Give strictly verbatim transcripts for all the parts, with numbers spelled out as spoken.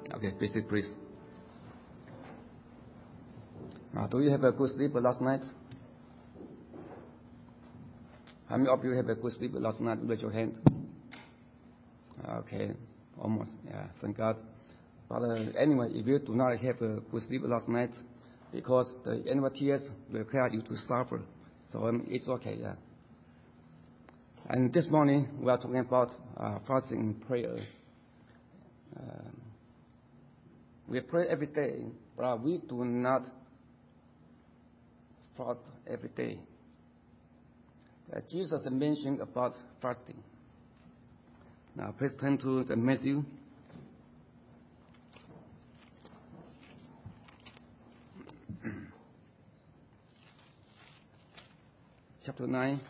Okay, please sit, please. Uh, do you have a good sleep last night? How many of you have a good sleep last night? Raise your hand. Okay, almost. Yeah, thank God. But uh, anyway, if you do not have a good sleep last night, because the animal tears require you to suffer, so um, it's okay. Yeah. And this morning we are talking about uh, fasting and prayer. Um, we pray every day, but we do not fast every day. Uh, Jesus mentioned about fasting. Now, please turn to the Matthew. Chapter nine.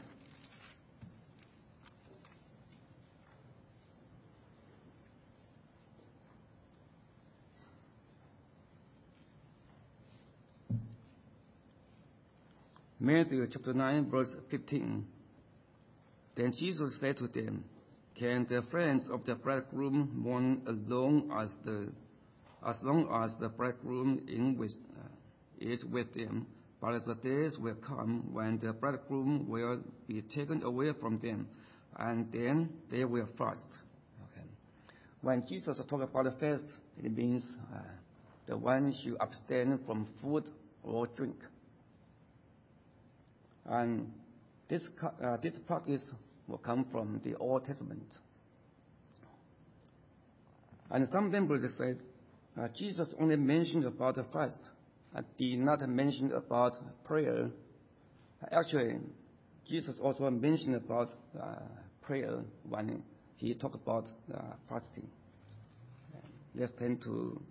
Matthew chapter nine, verse fifteen. Then Jesus said to them, "Can the friends of the bridegroom mourn alone as the as long as the bridegroom in with, uh, is with them? But the days will come when the bridegroom will be taken away from them, and then they will fast." Okay. When Jesus talks about the fast, it means uh, the one should abstain from food or drink. And this uh, this practice will come from the Old Testament. And some members said uh, Jesus only mentioned about the fast and did not mention about prayer. Actually, Jesus also mentioned about uh, prayer when he talked about uh, fasting. Let's turn to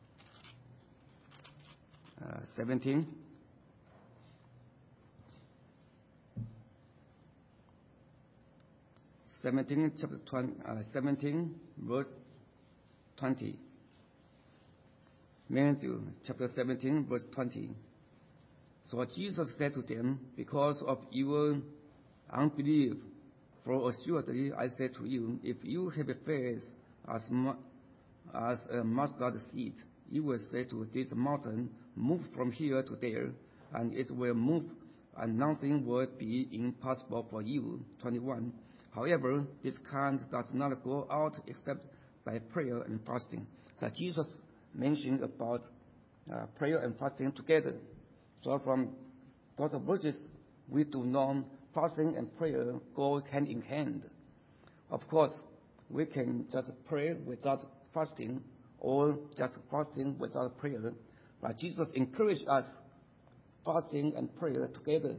uh, seventeen. seventeen, chapter twenty, uh, seventeen, verse twenty. Matthew chapter seventeen, verse twenty. So Jesus said to them, "Because of your unbelief, for assuredly I say to you, if you have a faith as, mu- as a mustard seed, you will say to this mountain, move from here to there, and it will move, and nothing will be impossible for you." twenty-one. However, this kind does not go out except by prayer and fasting. So Jesus mentioned about uh, prayer and fasting together. So from those verses, we do know fasting and prayer go hand in hand. Of course, we can just pray without fasting or just fasting without prayer. But Jesus encouraged us fasting and prayer together.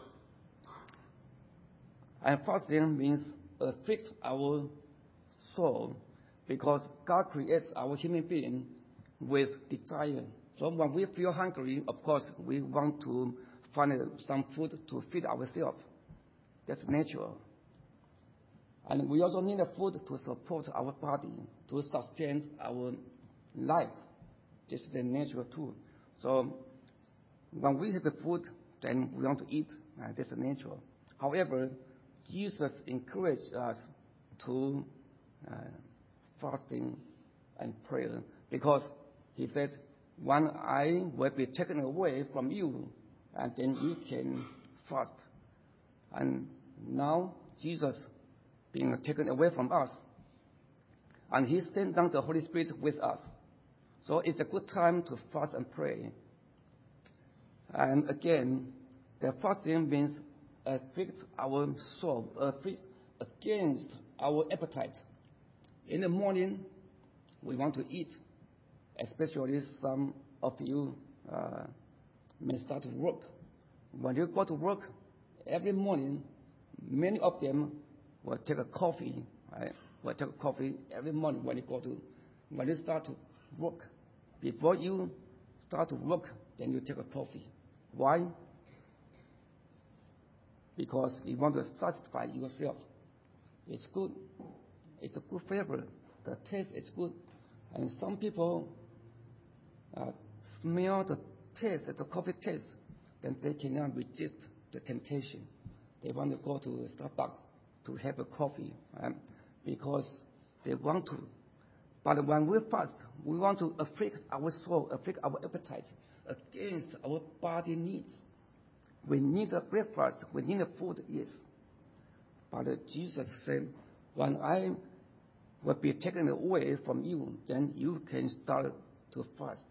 And fasting means afflict our soul, because God creates our human being with desire. So when we feel hungry, of course, we want to find some food to feed ourselves. That's natural. And we also need food to support our body, to sustain our life. This is the natural too. So when we have the food, then we want to eat. Uh, that's natural. However, Jesus encouraged us to uh, fasting and prayer, because he said, "One eye will be taken away from you, and then you can fast." And now Jesus being taken away from us, and he sent down the Holy Spirit with us. So it's a good time to fast and pray. And again, the fasting means afflict our soul, afflict against our appetite. In the morning, we want to eat, especially some of you uh, may start to work. When you go to work every morning, many of them will take a coffee, right? Will take a coffee every morning when you go to, when you start to work. Before you start to work, then you take a coffee. Why? Because you want to satisfy yourself. It's good. It's a good flavor. The taste is good. And some people uh, smell the taste, the coffee taste, then they cannot resist the temptation. They want to go to Starbucks to have a coffee um, because they want to. But when we fast, we want to afflict our soul, afflict our appetite against our body needs. We need a breakfast, we need a food, yes. But uh, Jesus said, when I will be taken away from you, then you can start to fast.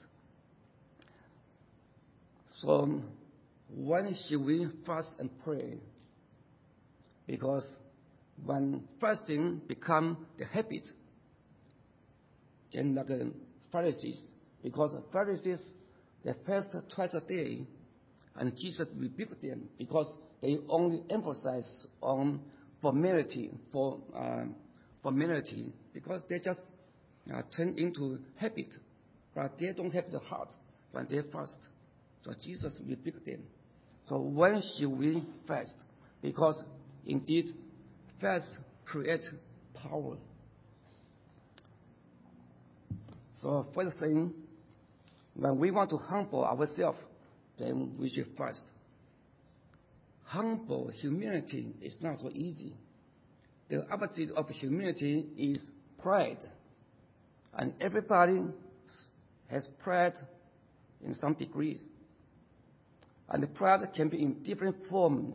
So when should we fast and pray? Because when fasting becomes the habit, then like the Pharisees, because the Pharisees, they fast twice a day, and Jesus rebuked them because they only emphasize on formality, for uh, formality, because they just uh, turn into habit, but they don't have the heart when they fast. So Jesus rebuked them. So when should we fast? Because indeed, fast creates power. So first thing, when we want to humble ourselves, then we should fast. Humble humility is not so easy. The opposite of humility is pride. And everybody has pride in some degrees. And the pride can be in different forms.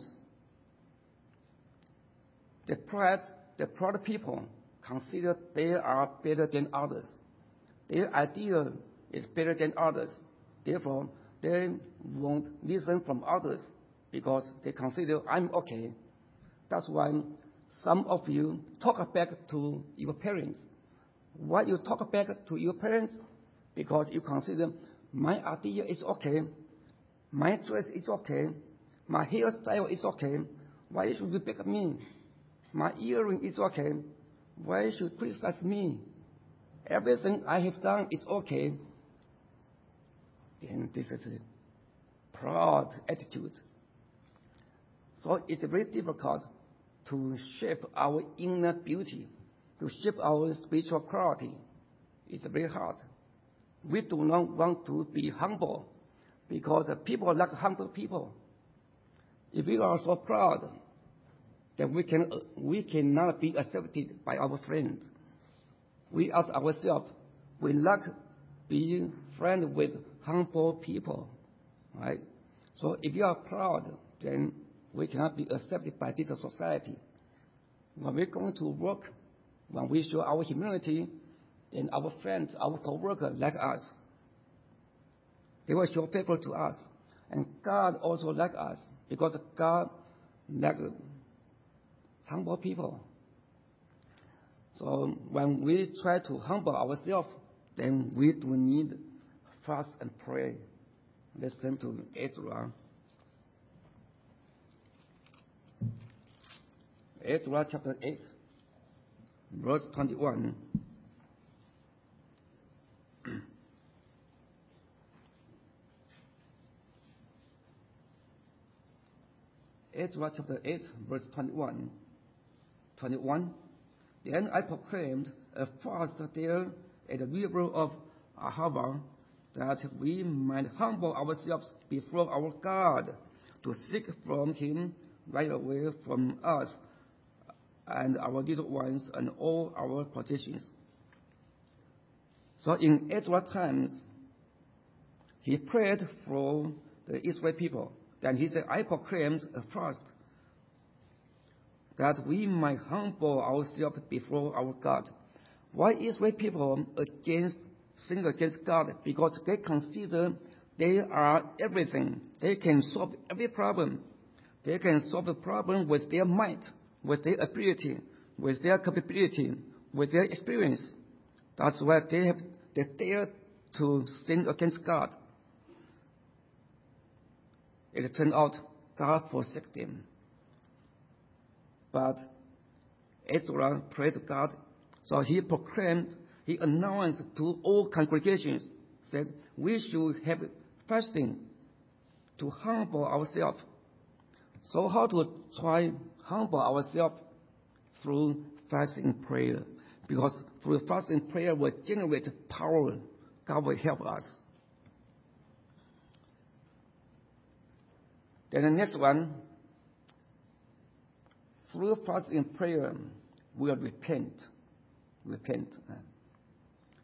The pride, the proud people consider they are better than others. Their idea is better than others. Therefore, they won't listen from others because they consider I'm okay. That's why some of you talk back to your parents. Why you talk back to your parents? Because you consider my idea is okay, my dress is okay, my hairstyle is okay. Why should you back me? My earring is okay. Why should you criticize me? Everything I have done is okay. Then this is a proud attitude. So it's very difficult to shape our inner beauty, to shape our spiritual quality. It's very hard. We do not want to be humble because people like humble people. If we are so proud, then we can we cannot be accepted by our friends. We ask ourselves, we like being friends with humble people, right? So if you are proud, then we cannot be accepted by this society. When we're going to work, when we show our humility, then our friends, our co-workers like us. They will show favor to us. And God also like us, because God like humble people. So when we try to humble ourselves, then we do need fast and pray. Let's turn to Ezra. Ezra chapter eight, verse twenty-one. Ezra chapter eight, verse twenty-one. twenty-one. Then I proclaimed a fast there at the river of Ahava, that we might humble ourselves before our God, to seek from him right away from us and our little ones and all our possessions. So in Ezra times, he prayed for the Israel people. Then he said, I proclaimed a fast that we might humble ourselves before our God. Why Israel people against sin against God? Because they consider they are everything. They can solve every problem. They can solve the problem with their might, with their ability, with their capability, with their experience. That's why they have they dare to sin against God. It turned out God forsook them. But Ezra prayed to God, so he proclaimed, he announced to all congregations, said, we should have fasting to humble ourselves. So how to try humble ourselves? Through fasting prayer. Because through fasting prayer will generate power. God will help us. Then the next one, through fasting prayer, we'll repent. Repent.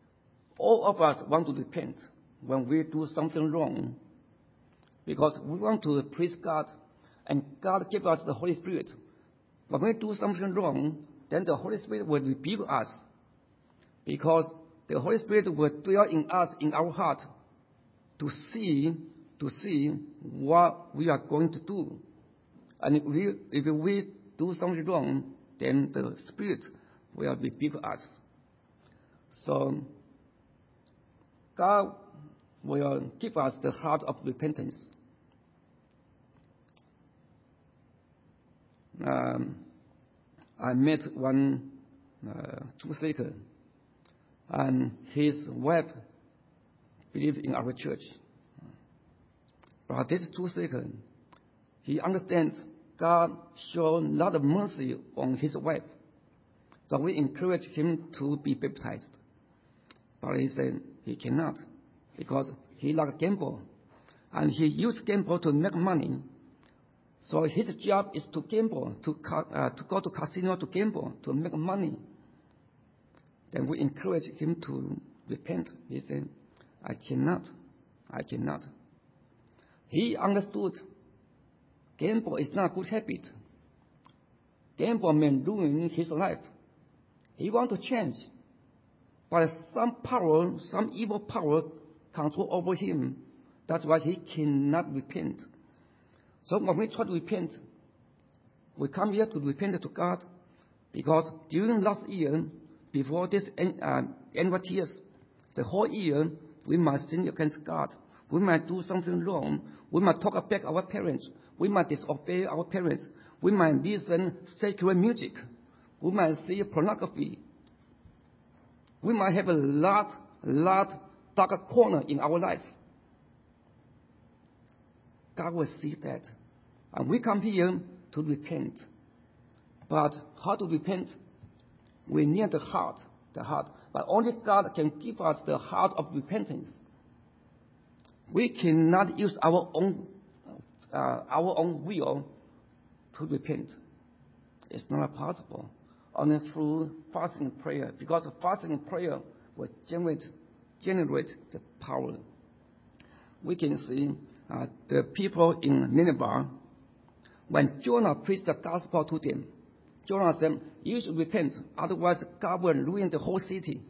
all of us want to repent when we do something wrong, because we want to please God, and God gave us the Holy Spirit. When we do something wrong, then the Holy Spirit will rebuke us, because the Holy Spirit will dwell in us, in our heart, to see, to see what we are going to do. And if we, if we do something wrong, then the Spirit will rebuke us. So God will give us the heart of repentance. Um, I met one uh, truth seeker, and his wife believed in our church. But this truth seeker, he understands God showed a lot of mercy on his wife. So we encourage him to be baptized. But he said he cannot, because he likes gamble. And he used gamble to make money. So his job is to gamble, to, uh, to go to casino to gamble, to make money. Then we encourage him to repent. He said, I cannot, I cannot. He understood gamble is not a good habit. Gamble may ruin his life. He wants to change, but some power, some evil power control over him. That's why he cannot repent. So when we try to repent, we come here to repent to God, because during last year, before this uh, end of years, the whole year, we might sin against God. We might do something wrong. We might talk back our parents. We might disobey our parents. We might listen secular music. We might see pornography. We might have a lot, lot darker corner in our life. God will see that. And we come here to repent. But how to repent? We need the heart, the heart. But only God can give us the heart of repentance. We cannot use our own, uh, our own will to repent. It's not possible. Only through fasting and prayer, because fasting and prayer will generate, generate the power. We can see uh, the people in Nineveh, when Jonah preached the gospel to them, Jonah said, you should repent, otherwise God will ruin the whole city.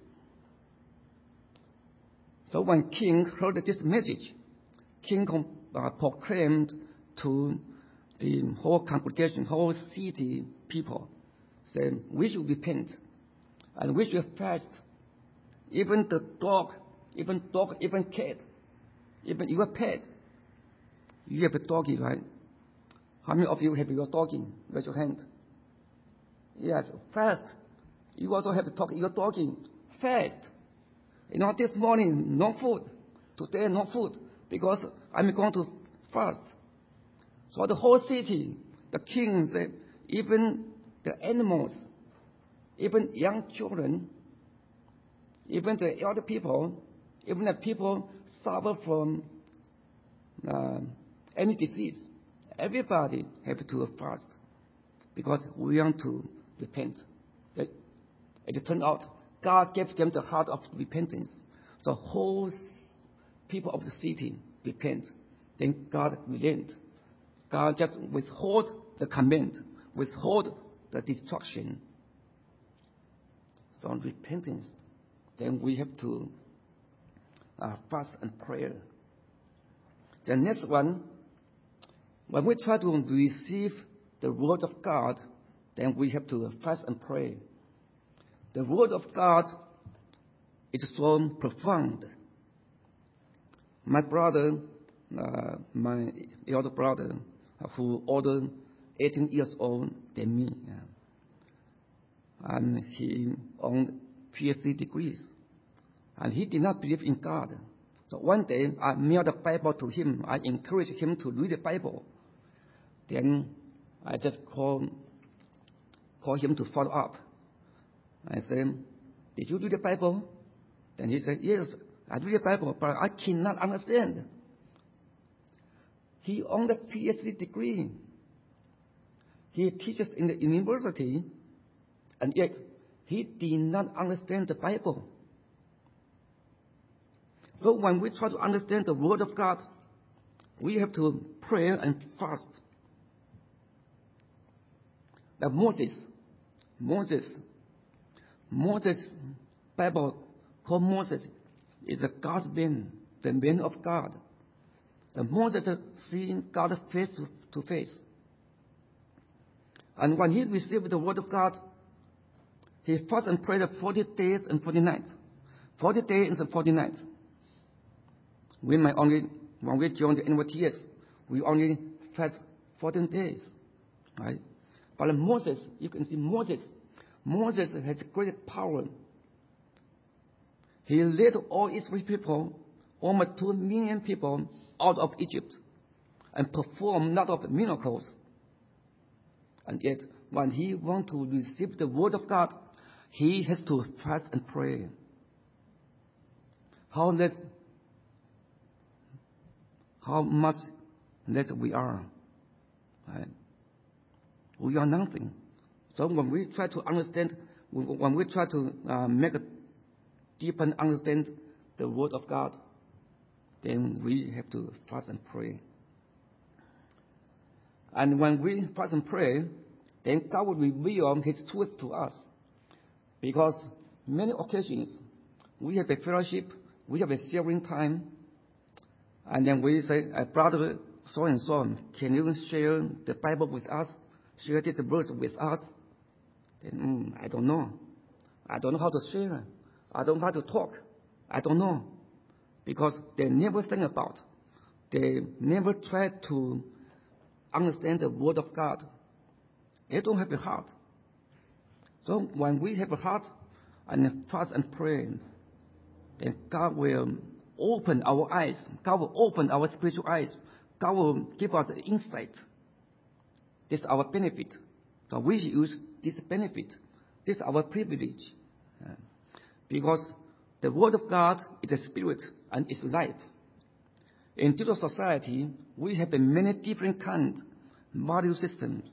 So when king heard this message, king uh, proclaimed to the whole congregation, whole city people, said, we should repent, and we should fast. Even the dog, even dog, even cat, even your pet. You have a doggy, right? How many of you have your doggy? Raise your hand. Yes, fast. You also have to talk your doggy. Fast. You know, this morning, no food. Today, no food, because I'm going to fast. So the whole city, the king said, even the animals, even young children, even the elder people, even the people suffer from uh, any disease, everybody have to fast, because we want to repent. It, it turned out God gave them the heart of repentance. The whole people of the city repent. Then God relent. God just withhold the command, withhold the destruction. From repentance, then we have to uh, fast and prayer. The next one, when we try to receive the word of God, then we have to fast and pray. The word of God is so profound. My brother, uh, my elder brother, uh, who older eighteen years old than me, yeah, and he owned P H D degrees, and he did not believe in God. So one day I mailed the Bible to him. I encouraged him to read the Bible. Then I just called, called him to follow up. I said, did you read the Bible? Then he said, yes, I read the Bible, but I cannot understand. He owned a P H D degree. He teaches in the university, and yet he did not understand the Bible. So when we try to understand the Word of God, we have to pray and fast. That Moses, Moses, Moses, Bible called Moses is a God's man, the man of God. The Moses seeing God face to face. And when he received the Word of God, he fasted and prayed forty days and forty nights. Forty days and forty nights. We might only, when we join the N Y T S, we only fast fourteen days, right? But Moses, you can see Moses, Moses has great power. He led all Israeli people, almost two million people, out of Egypt, and performed a lot of miracles. And yet, when he wants to receive the Word of God, he has to fast and pray. How less, how much less we are. Right? We are nothing. So when we try to understand, when we try to uh, make a deeper understand the Word of God, then we have to fast and pray. And when we fast and pray, then God will reveal His truth to us. Because many occasions, we have a fellowship, we have a sharing time, and then we say, brother so and so, can you share the Bible with us? Share this verse with us? Then, mm, I don't know. I don't know how to share. I don't know how to talk. I don't know. Because they never think about. They never try to understand the Word of God. They don't have a heart. So when we have a heart and fast and pray, then God will open our eyes. God will open our spiritual eyes. God will give us insight. This is our benefit. So we use this benefit. This is our privilege. Uh, because the Word of God is a spirit and is life. In today's society, we have a many different kind of value systems.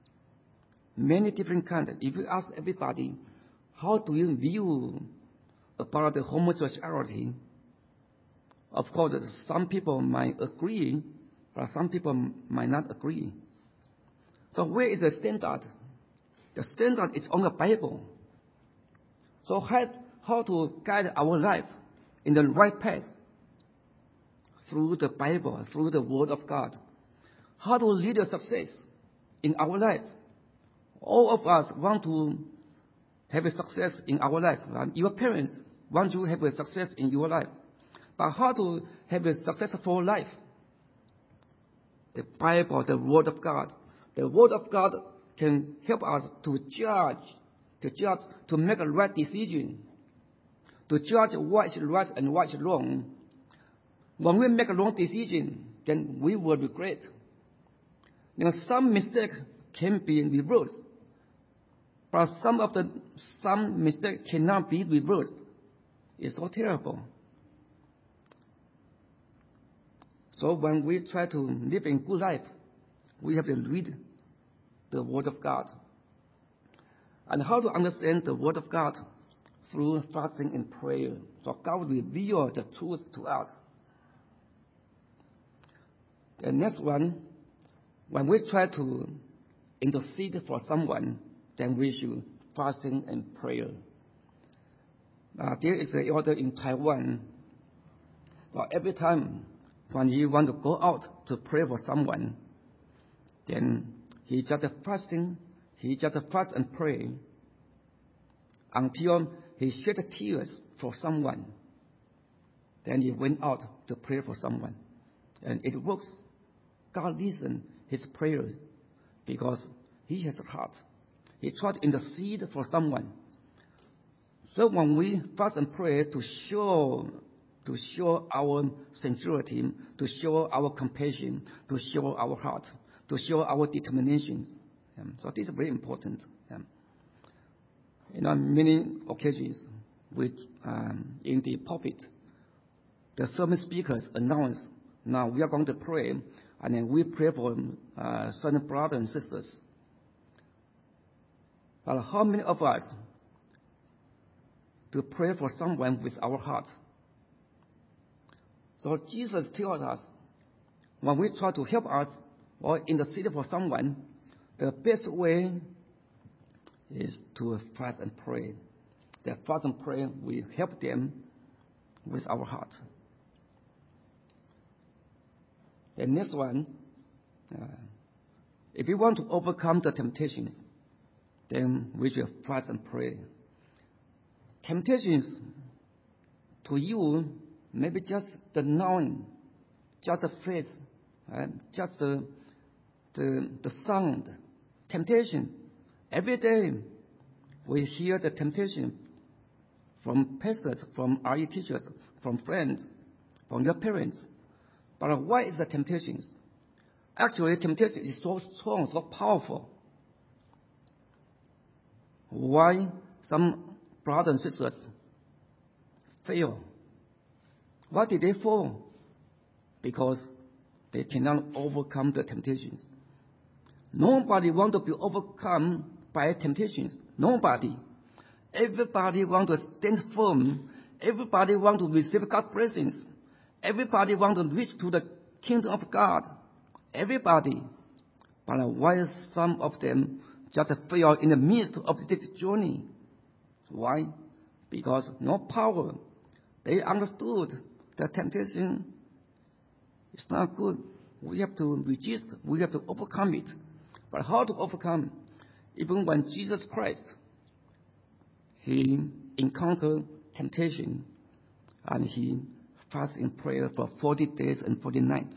Many different kinds. If you ask everybody, how do you view about the homosexuality? Of course, some people might agree, but some people might not agree. So where is the standard? The standard is on the Bible. So how, how to guide our life in the right path? Through the Bible, through the Word of God. How to lead a success in our life? All of us want to have a success in our life. Your parents want you to have a success in your life. But how to have a successful life? The Bible, the Word of God. The Word of God can help us to judge, to judge, to make a right decision, to judge what is right and what is wrong. When we make a wrong decision, then we will regret. You know, some mistake can be reversed, but some of the some mistake cannot be reversed. It's so terrible. So when we try to live a good life, we have to read the Word of God. And how to understand the Word of God? Through fasting and prayer. So God will reveal the truth to us. The next one, when we try to intercede for someone, then we should fasting and prayer. Uh, there is an elder in Taiwan. Well, every time when he want to go out to pray for someone, then he just fasting, he just fast and pray until he shed tears for someone. Then he went out to pray for someone, and it works. God listens his prayer because he has a heart. He tried to intercede for someone. So when we fast and pray to show, to show our sincerity, to show our compassion, to show our heart, to show our determination. Um, so this is very important. Um, you know, many occasions, we, um, in the pulpit, the sermon speakers announce, now we are going to pray, and then we pray for uh, certain brothers and sisters. But how many of us to pray for someone with our heart? So Jesus tells us, when we try to help us or intercede for someone, the best way is to fast and pray. That fast and pray will help them with our heart. The next one, uh, if we want to overcome the temptations, then we should fast and pray. Temptations to you, maybe just the knowing, just the phrase, uh, just the, the, the sound. Temptation. Every day we hear the temptation from pastors, from R E teachers, from friends, from your parents. But why is the temptations? Actually, temptation is so strong, so powerful. Why some brothers and sisters fail? Why did they fall? Because they cannot overcome the temptations. Nobody wants to be overcome by temptations. Nobody. Everybody wants to stand firm. Everybody wants to receive God's blessings. Everybody wants to reach to the kingdom of God. Everybody. But why some of them just fail in the midst of this journey? Why? Because no power. They understood the temptation is not good. We have to resist. We have to overcome it. But how to overcome? Even when Jesus Christ, he encountered temptation and he fasted in prayer for forty days and forty nights.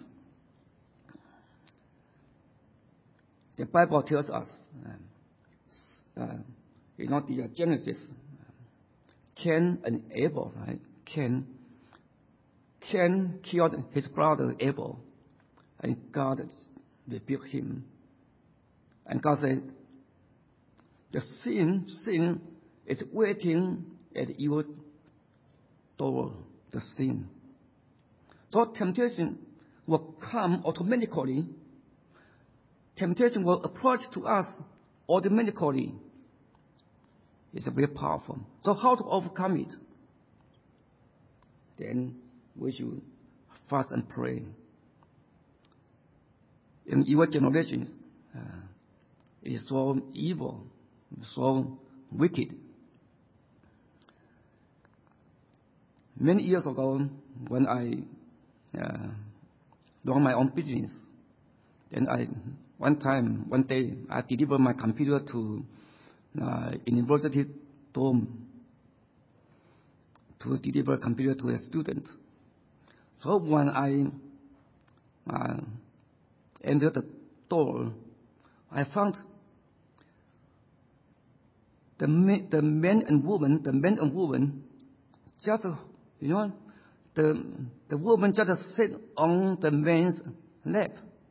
The Bible tells us, uh, uh, you know, the uh, Genesis, Cain and Abel, right? Cain, Cain killed his brother Abel, and God rebuked him. And God said, the sin, sin is waiting at your door, the sin. So temptation will come automatically. Temptation will approach to us automatically. It's very powerful. So how to overcome it? Then we should fast and pray. In your generations, uh, it's so evil, so wicked. Many years ago, when I uh, run my own business, then I, one time, one day, I delivered my computer to uh, university dorm to deliver a computer to a student. So when I uh, entered the door, I found the men, the men and women, the men and women, just, you know, the the woman just sit on the man's lap.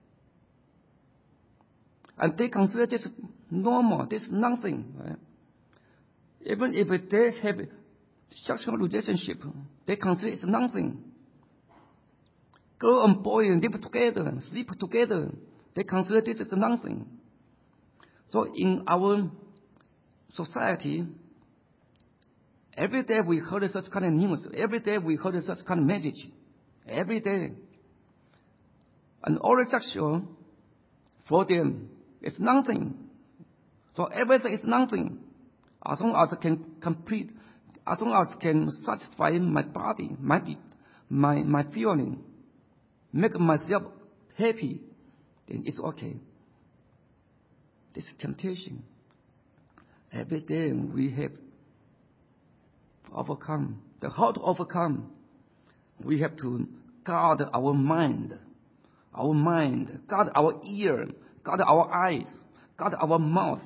And they consider this normal, this nothing. Right? Even if they have sexual relationship, they consider it's nothing. Girl and boy live together, sleep together. They consider this is nothing. So in our society, every day we heard such kind of news. Every day we heard such kind of message. Every day. And oral sexual, for them, it's nothing. So everything is nothing. As long as I can complete, as long as I can satisfy my body, my, my, my feeling, make myself happy, then it's okay. This is temptation. Every day we have to overcome. The how to overcome, we have to guard our mind, our mind, guard our ear, guard our eyes, guard our mouth.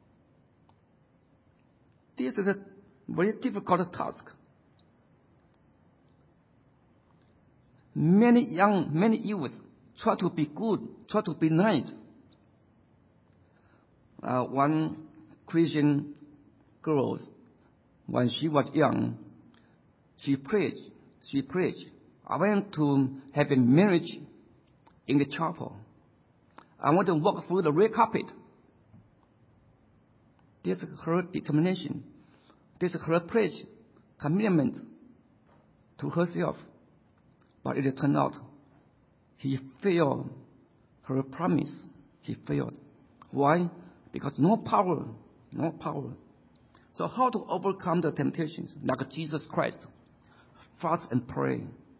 This is a very difficult task. Many young, many youth try to be good, try to be nice. Uh, one Christian girl, when she was young, she preached, she preached. I went to have a marriage in the chapel. I want to walk through the red carpet. This is her determination. This is her pledge, commitment to herself. But it turned out he failed her promise. He failed. Why? Because no power, no power. So how to overcome the temptations? Like Jesus Christ, fast and pray.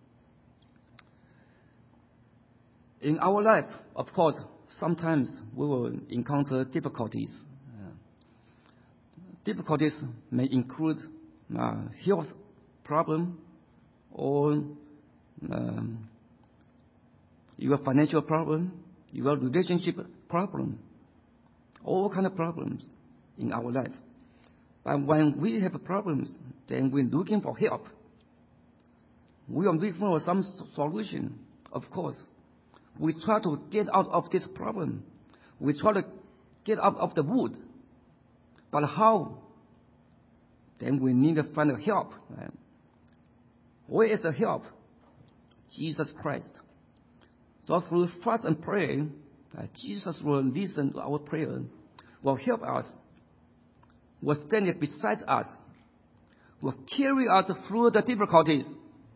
In our life, of course, sometimes we will encounter difficulties. Uh, difficulties may include uh, health problem or um, your financial problem, your relationship problem, all kind of problems in our life. But when we have problems, then we're looking for help. We are looking for some solution, of course. We try to get out of this problem. We try to get out of the wood. But how? Then we need to find help. Right? Where is the help? Jesus Christ. So through fast and prayer, uh, Jesus will listen to our prayer, will help us, will stand beside us, will carry us through the difficulties.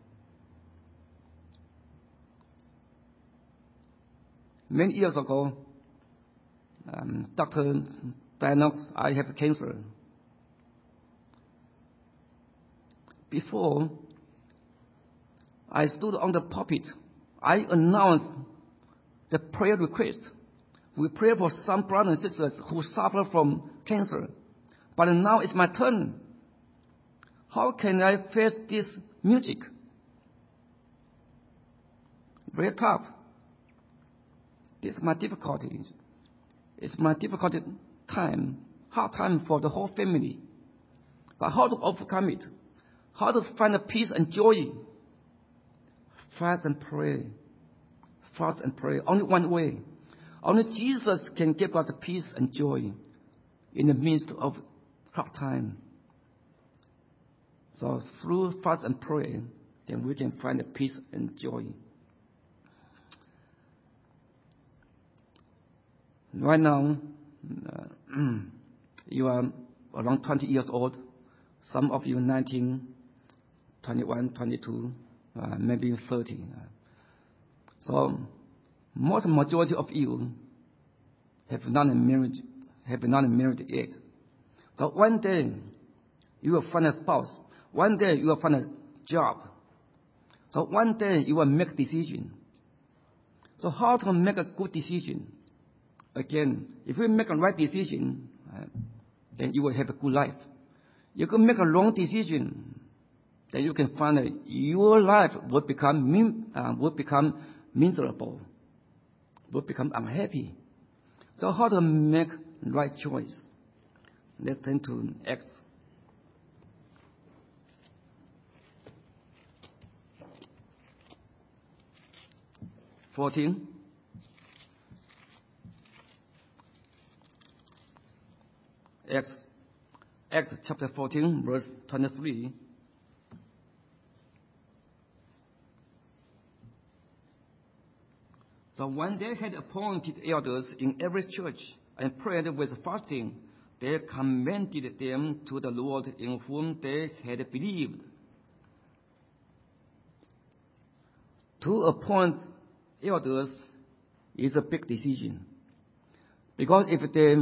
Many years ago, um, doctor diagnosed I have cancer. Before I stood on the pulpit, I announced the prayer request. We pray for some brothers and sisters who suffer from cancer. But now it's my turn. How can I face this music? Very tough. This is my difficulty. It's my difficult time, hard time for the whole family. But how to overcome it? How to find a peace and joy? Fast and pray. Fast and pray. Only one way. Only Jesus can give us peace and joy in the midst of hard time. So through fast and pray, then we can find the peace and joy. Right now, uh, you are around twenty years old. Some of you nineteen, twenty-one, twenty-two, uh, maybe thirty. So most majority of you have not married, have not married yet. So one day you will find a spouse. One day you will find a job. So one day you will make a decision. So how to make a good decision? Again, if you make a right decision, uh, then you will have a good life. You can make a wrong decision, then you can find that your life will become min, uh, will become miserable, will become unhappy. So how to make the right choice? Let's turn to Acts. fourteen. Acts, Acts chapter fourteen, verse twenty-three. So when they had appointed elders in every church and prayed with fasting, they commended them to the Lord in whom they had believed. To appoint elders is a big decision. Because if they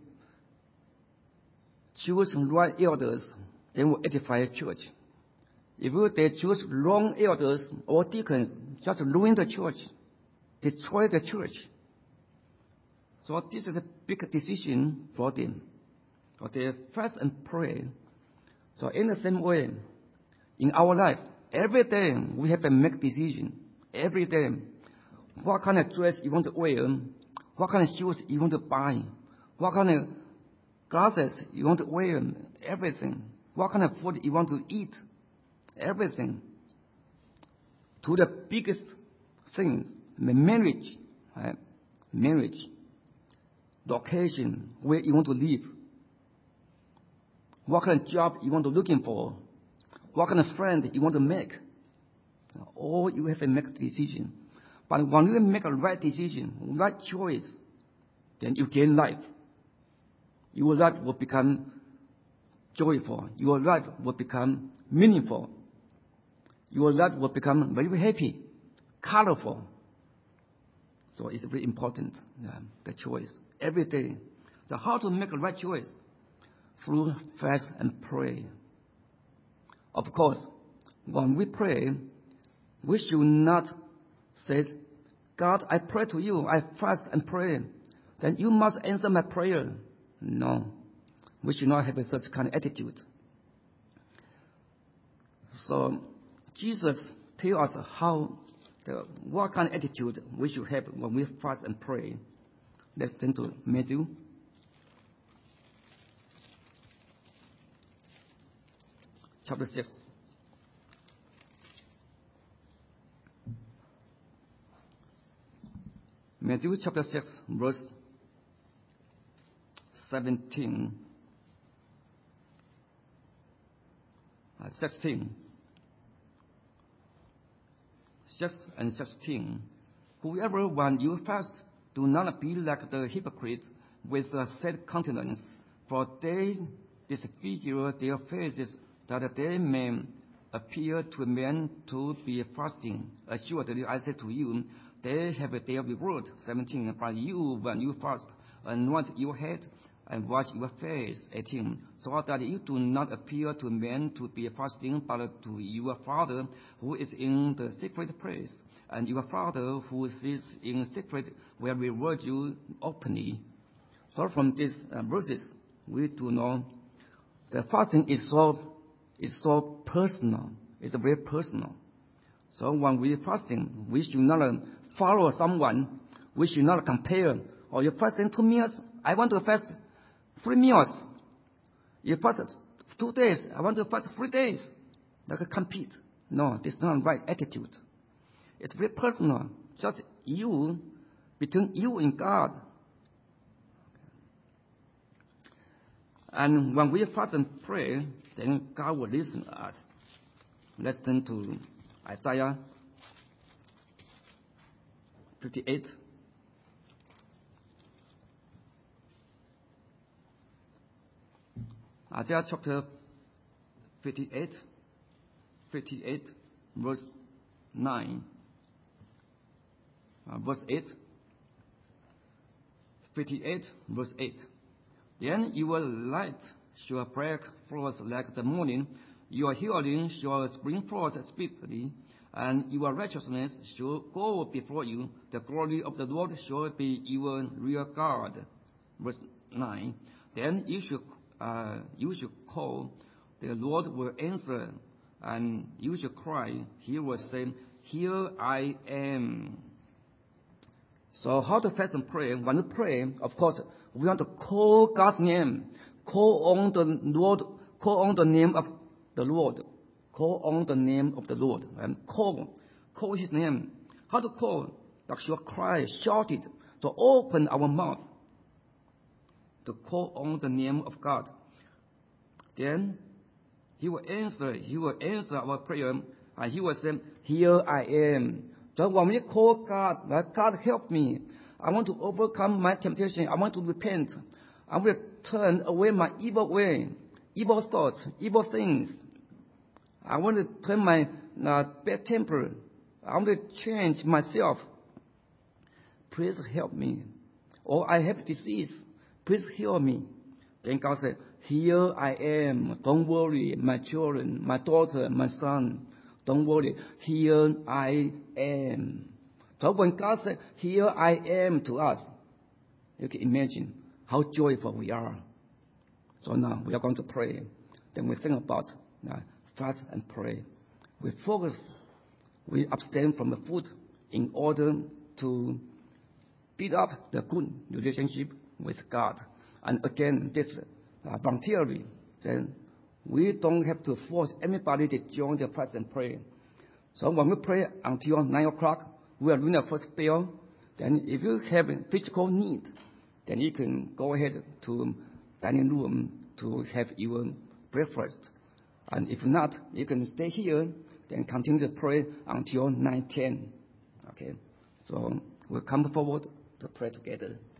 choose right elders, they will edify a church. If they choose wrong elders or deacons, just ruin the church, destroy the church. So this is a big decision for them. So they fast and pray. So in the same way, in our life, every day we have to make decision. Every day, what kind of dress you want to wear, what kind of shoes you want to buy, what kind of glasses you want to wear, everything. What kind of food you want to eat, everything. To the biggest things, marriage, right? Marriage, location, where you want to live, what kind of job you want to looking for, what kind of friend you want to make. All you have to make a decision. But when you make a right decision, right choice, then you gain life. Your life will become joyful. Your life will become meaningful. Your life will become very happy. colorful. So it's very important, yeah, the choice. Every day. So how to make the right choice? Through fast and pray. Of course, when we pray, we should not say, God, I pray to you, I fast and pray, then you must answer my prayer. No, we should not have such kind of attitude. So Jesus tells us how, the, what kind of attitude we should have when we fast and pray. Let's turn to Matthew. Chapter six. Matthew chapter six, verse seventeen. Uh, sixteen. six and sixteen. Whoever, when you fast, do not be like the hypocrites with a sad countenance, for they disfigure their faces, that they may appear to men to be fasting. Assuredly, I say to you, they have their reward. seventeen. But you, when you fast, anoint your head and wash your face. eighteen. So that you do not appear to men to be fasting, but to your Father who is in the secret place. And your Father who sits in secret will reward you openly. So from these uh, verses, we do know that fasting is so is so personal. It's very personal. So when we are fasting, we should not follow someone. We should not compare. Or oh, you fasting two meals, I want to fast three meals. You fast two days, I want to fast three days. Like a compete. No, this is not the right attitude. It's very personal. Just you, between you and God. And when we fast and pray, then God will listen to us. Let's turn to Isaiah fifty-eight. Isaiah chapter fifty-eight, fifty-eight, verse nine, uh, verse eight, fifty-eight, verse eight. Then your light shall break forth like the morning, your healing shall spring forth speedily, and your righteousness shall go before you. The glory of the Lord shall be your rear guard. Verse nine. Then you should uh, you should call, the Lord will answer, and you should cry. He will say, here I am. So how to fast and pray? When we pray, of course, we want to call God's name. Call on the Lord. Call on the name of the Lord. Call on the name of the Lord. And call. Call His name. How to call? Like shall cry, shout it, to open our mouth. To call on the name of God. Then He will answer. He will answer our prayer. And He will say, here I am. So when we call God, God help me. I want to overcome my temptation. I want to repent. I will turn away my evil way, evil thoughts, evil things. I want to turn my uh, bad temper. I want to change myself. Please help me. Or I have disease. Please heal me. Then God said, here I am. Don't worry, my children, my daughter, my son. Don't worry. Here I am. So when God said, here I am to us, you can imagine how joyful we are. So now we are going to pray. Then we think about uh, fast and pray. We focus, we abstain from the food in order to build up the good relationship with God. And again, this uh, voluntarily, then we don't have to force anybody to join the fast and pray. So when we pray until nine o'clock, we are doing the first bell. Then if you have a physical need, then you can go ahead to dining room to have your breakfast. And if not, you can stay here, then continue to pray until nine ten. Okay? So we'll come forward to pray together.